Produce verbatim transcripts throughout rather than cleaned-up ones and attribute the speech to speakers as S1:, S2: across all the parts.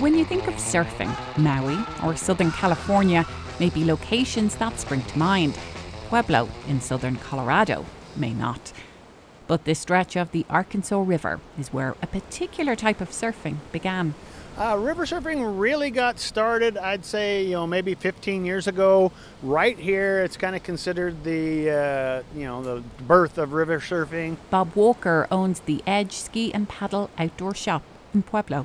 S1: When you think of surfing, Maui or Southern California may be locations that spring to mind. Pueblo in southern Colorado may not. But this stretch of the Arkansas River is where a particular type of surfing began.
S2: Uh, river surfing really got started, I'd say, you know, maybe fifteen years ago. Right here, it's kind of considered the, uh, you know, the birth of river surfing.
S1: Bob Walker owns the Edge Ski and Paddle Outdoor Shop in Pueblo.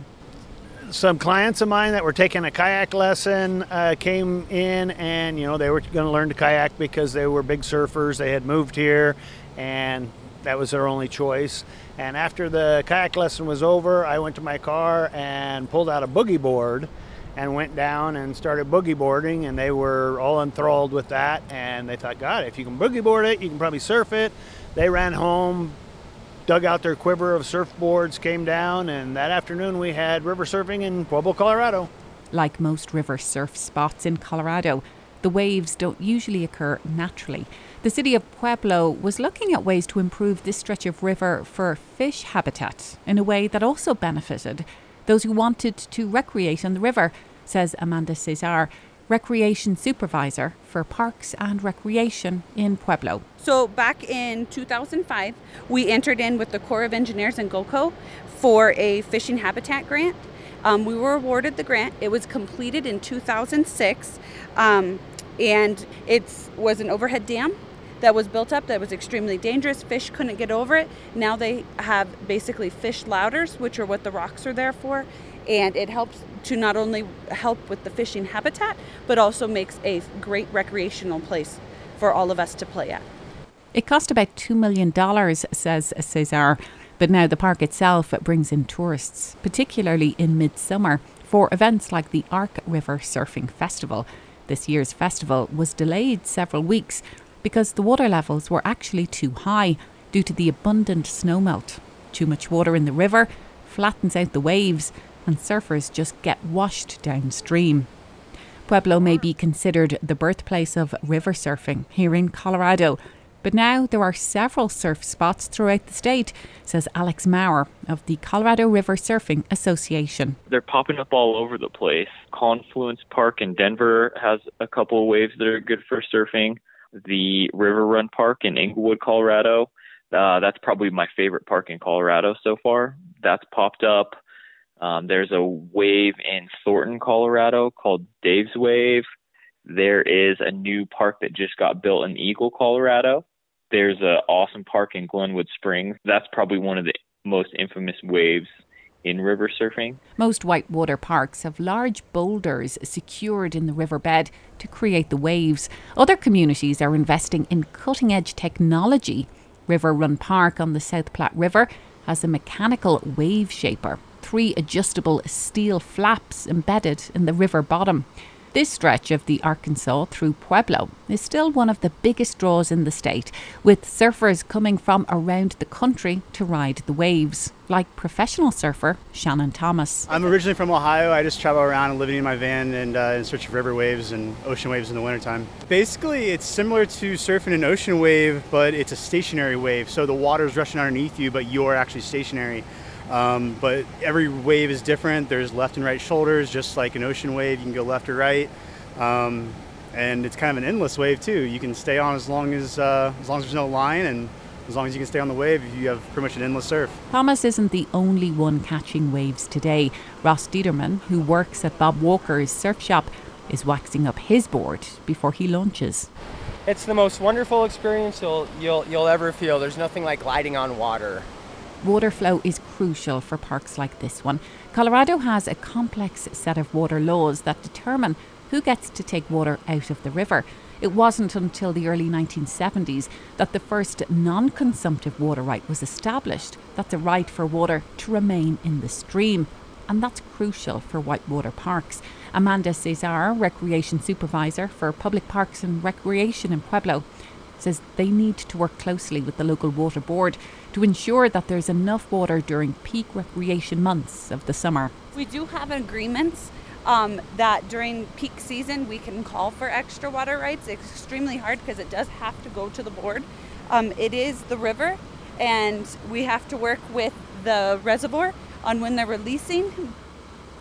S2: Some clients of mine that were taking a kayak lesson uh, came in and, you know, they were going to learn to kayak because they were big surfers. They had moved here and that was their only choice. And after the kayak lesson was over, I went to my car and pulled out a boogie board and went down and started boogie boarding, and they were all enthralled with that. And they thought, God, if you can boogie board it, you can probably surf it. They ran home, dug out their quiver of surfboards, came down, and that afternoon we had river surfing in Pueblo, Colorado.
S1: Like most river surf spots in Colorado, the waves don't usually occur naturally. The city of Pueblo was looking at ways to improve this stretch of river for fish habitat in a way that also benefited those who wanted to recreate on the river, says Amanda Cesar, Recreation Supervisor for Parks and Recreation in Pueblo.
S3: So back in two thousand five, we entered in with the Corps of Engineers and GOCO for a fishing habitat grant. Um, we were awarded the grant. It was completed in two thousand six, um, and it was an overhead dam that was built up that was extremely dangerous. Fish couldn't get over it. Now they have basically fish louders, which are what the rocks are there for, and it helps to not only help with the fishing habitat, but also makes a great recreational place for all of us to play at.
S1: It cost about two million dollars, says Cesar, but now the park itself brings in tourists, particularly in midsummer, for events like the Ark River Surfing Festival. This year's festival was delayed several weeks because the water levels were actually too high due to the abundant snowmelt. Too much water in the river flattens out the waves and surfers just get washed downstream. Pueblo may be considered the birthplace of river surfing here in Colorado, but now there are several surf spots throughout the state, says Alex Maurer of the Colorado River Surfing Association.
S4: They're popping up all over the place. Confluence Park in Denver has a couple of waves that are good for surfing. The River Run Park in Englewood, Colorado, uh, that's probably my favorite park in Colorado so far. That's popped up. Um, there's a wave in Thornton, Colorado called Dave's Wave. There is a new park that just got built in Eagle, Colorado. There's an awesome park in Glenwood Springs. That's probably one of the most infamous waves in river surfing.
S1: Most whitewater parks have large boulders secured in the riverbed to create the waves. Other communities are investing in cutting-edge technology. River Run Park on the South Platte River has a mechanical wave shaper, three adjustable steel flaps embedded in the river bottom. This stretch of the Arkansas through Pueblo is still one of the biggest draws in the state, with surfers coming from around the country to ride the waves, like professional surfer Shannon Thomas.
S5: I'm originally from Ohio. I just travel around and living in my van and uh, in search of river waves and ocean waves in the wintertime. Basically, it's similar to surfing an ocean wave, but it's a stationary wave. So the water's rushing underneath you, but you're actually stationary. Um, but every wave is different. There's left and right shoulders, just like an ocean wave. You can go left or right, um, and it's kind of an endless wave too. You can stay on as long as uh, as long as there's no line, and as long as you can stay on the wave, you have pretty much an endless surf.
S1: Thomas isn't the only one catching waves today. Ross Dieterman, who works at Bob Walker's surf shop, is waxing up his board before he launches.
S6: It's the most wonderful experience you'll you'll you'll ever feel. There's nothing like gliding on water.
S1: Water flow is crucial for parks like this one. Colorado has a complex set of water laws that determine who gets to take water out of the river. It wasn't until the early nineteen seventies that the first non-consumptive water right was established. That's a right for water to remain in the stream. And that's crucial for whitewater parks. Amanda Cesar, Recreation Supervisor for Public Parks and Recreation in Pueblo, says they need to work closely with the local water board to ensure that there's enough water during peak recreation months of the summer.
S3: We do have agreements um, that during peak season we can call for extra water rights. It's extremely hard because it does have to go to the board. Um, it is the river, and we have to work with the reservoir on when they're releasing.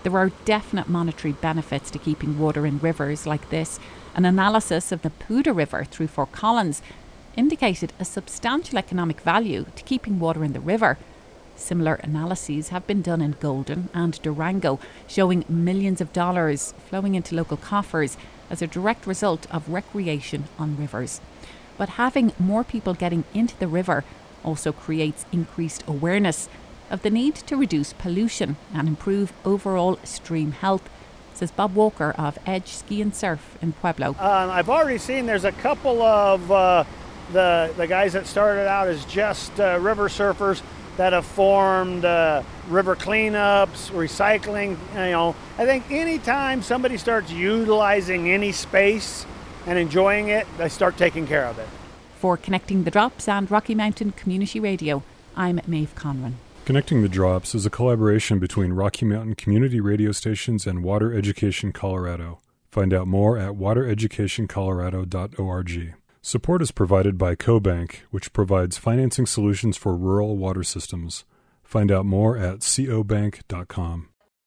S1: There are definite monetary benefits to keeping water in rivers like this. An analysis of the Pooda River through Fort Collins indicated a substantial economic value to keeping water in the river. Similar analyses have been done in Golden and Durango, showing millions of dollars flowing into local coffers as a direct result of recreation on rivers. But having more people getting into the river also creates increased awareness of the need to reduce pollution and improve overall stream health, says Bob Walker of Edge Ski and Surf in Pueblo.
S2: Um, I've already seen there's a couple of uh, the, the guys that started out as just uh, river surfers that have formed uh, river cleanups, recycling. You know, I think anytime somebody starts utilizing any space and enjoying it, they start taking care of it.
S1: For Connecting the Drops and Rocky Mountain Community Radio, I'm Maeve Conran.
S7: Connecting the Drops is a collaboration between Rocky Mountain Community Radio Stations and Water Education Colorado. Find out more at water education colorado dot org. Support is provided by CoBank, which provides financing solutions for rural water systems. Find out more at co bank dot com.